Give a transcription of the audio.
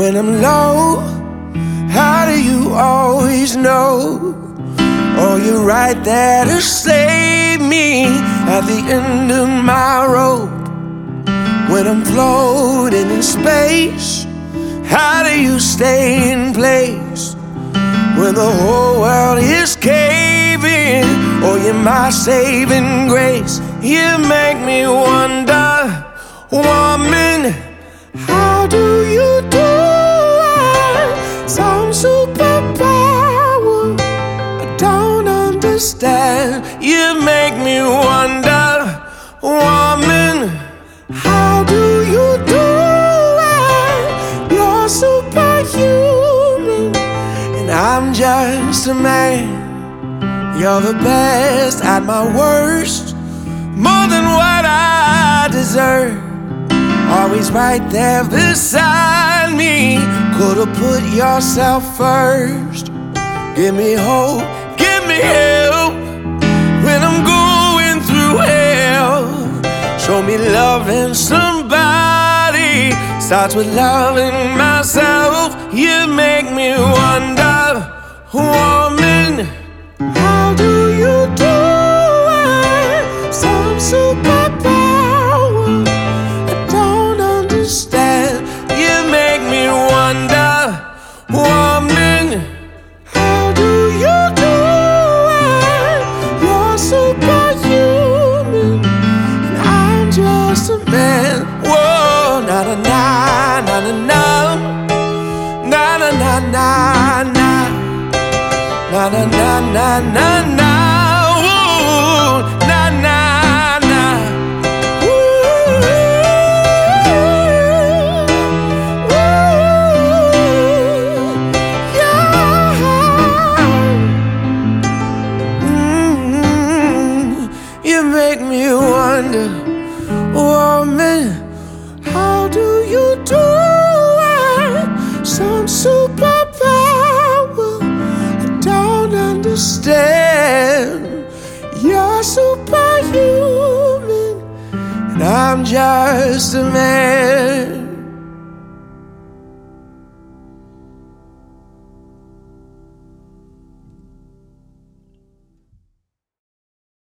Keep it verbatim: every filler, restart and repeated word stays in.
when I'm low? How do you always know? Oh, you're right there to save me at the end of my rope. When I'm floating in space, how do you stay in place? When the whole world is caving, oh, you're my saving grace. You make me wonder, woman, how do you do it? Some superpower I don't understand. You make me wonder, woman, how do you do it? You're superhuman and I'm just a man. You're the best at my worst, more than what I deserve. Always right there beside me. Could've put yourself first. Give me hope, give me help when I'm going through hell. Show me loving somebody starts with loving myself. You make me wonder, woman, how do you do it? Some superpower I don't understand. You make me wonder, woman, how do you do it? You're superhuman and I'm just a man. Whoa, na na na na na na na na na na. Na na na na na na, ooh, na na na, ooh, ooh, yeah. Mm-hmm. You make me wonder, woman, how do you do it? Some superpower don't understand. You're superhuman and I'm just a man.